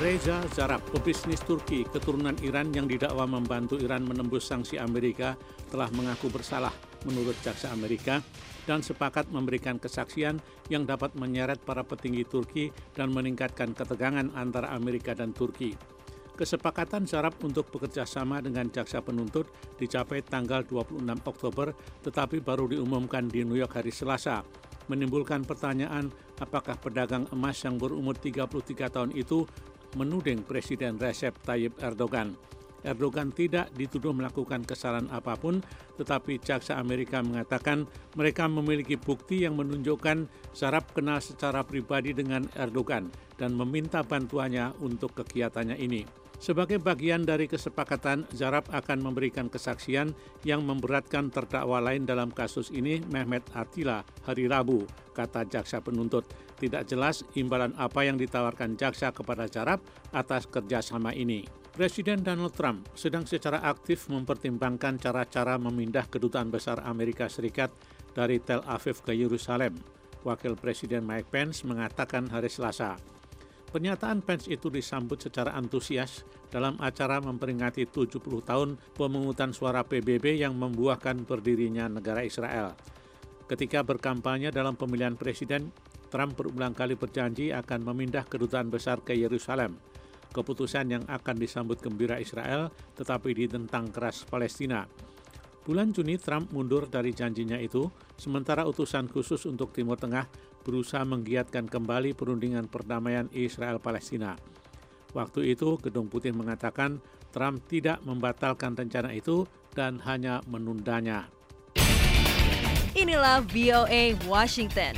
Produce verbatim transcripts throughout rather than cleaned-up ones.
Reza Zarrab, pebisnis Turki keturunan Iran yang didakwa membantu Iran menembus sanksi Amerika, telah mengaku bersalah menurut jaksa Amerika dan sepakat memberikan kesaksian yang dapat menyeret para petinggi Turki dan meningkatkan ketegangan antara Amerika dan Turki. Kesepakatan Zarrab untuk bekerja sama dengan jaksa penuntut dicapai tanggal dua puluh enam Oktober, tetapi baru diumumkan di New York hari Selasa, menimbulkan pertanyaan apakah pedagang emas yang berumur tiga puluh tiga tahun itu menuding Presiden Recep Tayyip Erdogan. Erdogan tidak dituduh melakukan kesalahan apapun, tetapi jaksa Amerika mengatakan mereka memiliki bukti yang menunjukkan Zarrab kenal secara pribadi dengan Erdogan dan meminta bantuannya untuk kegiatannya ini. Sebagai bagian dari kesepakatan, Zarrab akan memberikan kesaksian yang memberatkan terdakwa lain dalam kasus ini, Mehmet Atilla, hari Rabu, kata jaksa penuntut. Tidak jelas imbalan apa yang ditawarkan jaksa kepada Zarrab atas kerjasama ini. Presiden Donald Trump sedang secara aktif mempertimbangkan cara-cara memindah kedutaan besar Amerika Serikat dari Tel Aviv ke Yerusalem. Wakil Presiden Mike Pence mengatakan hari Selasa. Pernyataan Pence itu disambut secara antusias dalam acara memperingati tujuh puluh tahun pemungutan suara P B B yang membuahkan berdirinya negara Israel. Ketika berkampanye dalam pemilihan presiden, Trump berulang kali berjanji akan memindah kedutaan besar ke Yerusalem. Keputusan yang akan disambut gembira Israel tetapi ditentang keras Palestina. Bulan Juni Trump mundur dari janjinya itu, sementara utusan khusus untuk Timur Tengah berusaha menggiatkan kembali perundingan perdamaian Israel-Palestina. Waktu itu, Gedung Putih mengatakan Trump tidak membatalkan rencana itu dan hanya menundanya. Inilah V O A Washington.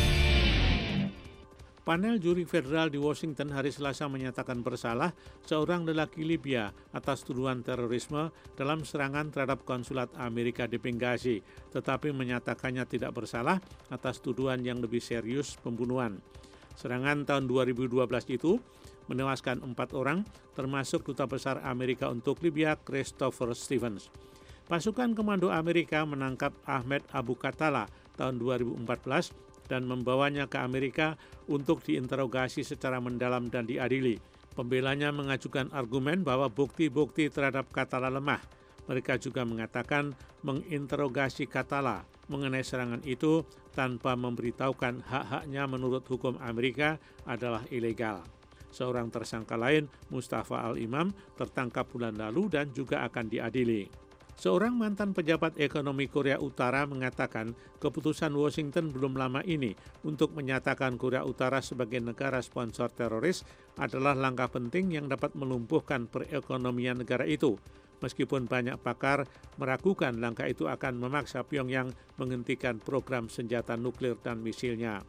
Panel juri federal di Washington hari Selasa menyatakan bersalah seorang lelaki Libya atas tuduhan terorisme dalam serangan terhadap konsulat Amerika di Benghazi, tetapi menyatakannya tidak bersalah atas tuduhan yang lebih serius, pembunuhan. Serangan tahun dua ribu dua belas itu menewaskan empat orang, termasuk Duta Besar Amerika untuk Libya, Christopher Stevens. Pasukan Komando Amerika menangkap Ahmed Abu Khattala tahun dua ribu empat belas dan membawanya ke Amerika untuk diinterogasi secara mendalam dan diadili. Pembelanya mengajukan argumen bahwa bukti-bukti terhadap Khattala lemah. Mereka juga mengatakan menginterogasi Khattala mengenai serangan itu tanpa memberitahukan hak-haknya menurut hukum Amerika adalah ilegal. Seorang tersangka lain, Mustafa Al-Imam, tertangkap bulan lalu dan juga akan diadili. Seorang mantan pejabat ekonomi Korea Utara mengatakan keputusan Washington belum lama ini untuk menyatakan Korea Utara sebagai negara sponsor teroris adalah langkah penting yang dapat melumpuhkan perekonomian negara itu. Meskipun banyak pakar meragukan langkah itu akan memaksa Pyongyang menghentikan program senjata nuklir dan misilnya.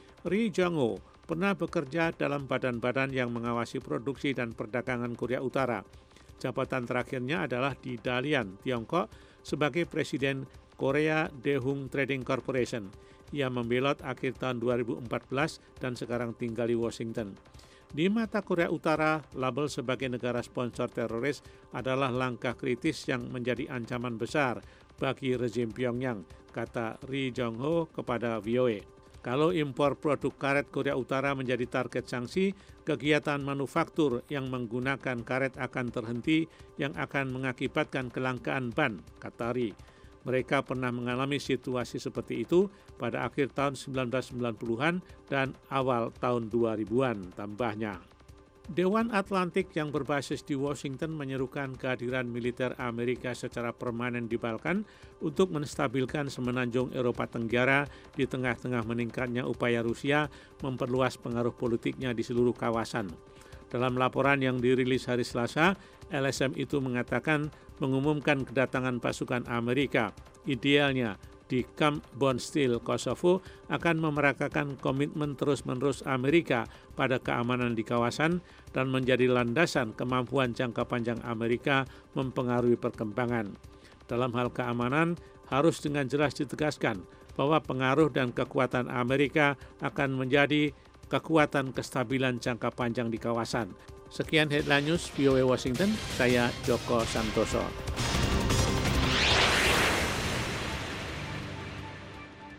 Ri Jong-ho pernah bekerja dalam badan-badan yang mengawasi produksi dan perdagangan Korea Utara. Jabatan terakhirnya adalah di Dalian, Tiongkok, sebagai Presiden Korea Daewoo Trading Corporation. Ia membelot akhir tahun dua ribu empat belas dan sekarang tinggal di Washington. Di mata Korea Utara, label sebagai negara sponsor teroris adalah langkah kritis yang menjadi ancaman besar bagi rezim Pyongyang, kata Ri Jong-ho kepada V O A. Kalau impor produk karet Korea Utara menjadi target sanksi, kegiatan manufaktur yang menggunakan karet akan terhenti yang akan mengakibatkan kelangkaan ban, kata Ri. Mereka pernah mengalami situasi seperti itu pada akhir tahun sembilan belas sembilan puluhan dan awal tahun dua ribuan, tambahnya. Dewan Atlantik yang berbasis di Washington menyerukan kehadiran militer Amerika secara permanen di Balkan untuk menstabilkan semenanjung Eropa Tenggara di tengah-tengah meningkatnya upaya Rusia memperluas pengaruh politiknya di seluruh kawasan. Dalam laporan yang dirilis hari Selasa, L S M itu mengatakan mengumumkan kedatangan pasukan Amerika, idealnya di Camp Bondsteel, Kosovo, akan memerakakan komitmen terus-menerus Amerika pada keamanan di kawasan dan menjadi landasan kemampuan jangka panjang Amerika mempengaruhi perkembangan. Dalam hal keamanan, harus dengan jelas ditegaskan bahwa pengaruh dan kekuatan Amerika akan menjadi kekuatan kestabilan jangka panjang di kawasan. Sekian Headline News V O A Washington, saya Joko Santoso.